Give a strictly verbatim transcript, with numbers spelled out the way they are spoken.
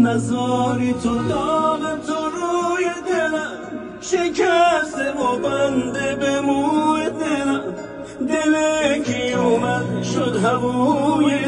نزاری تو داغ تو روی دلم، شکسته و بنده به موی دلم. دل کی اومد شد هوای